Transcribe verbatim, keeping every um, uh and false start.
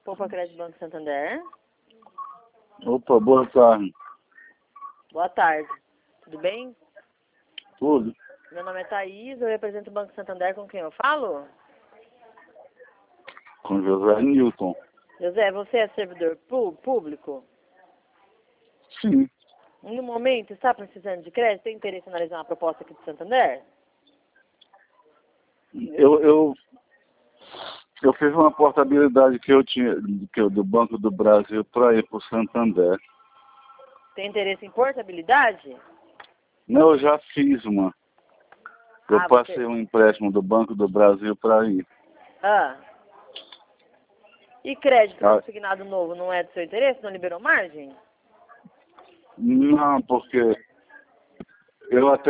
Poupa Crédito Banco Santander. Opa, boa tarde. Boa tarde. Tudo bem? Tudo? Meu nome é Thaís, eu represento o Banco Santander. Com quem eu falo? Com José Newton. José, você é servidor pu- público? Sim. No momento, está precisando de crédito? Tem interesse em analisar uma proposta aqui do Santander? Eu, eu, eu fiz uma portabilidade que eu tinha que eu, do Banco do Brasil para ir para o Santander. Tem interesse em portabilidade? Não, eu já fiz uma. Eu Ah, passei você... um empréstimo do Banco do Brasil para ir. Ah. E crédito Ah, consignado novo não é do seu interesse? Não liberou margem? não, porque eu até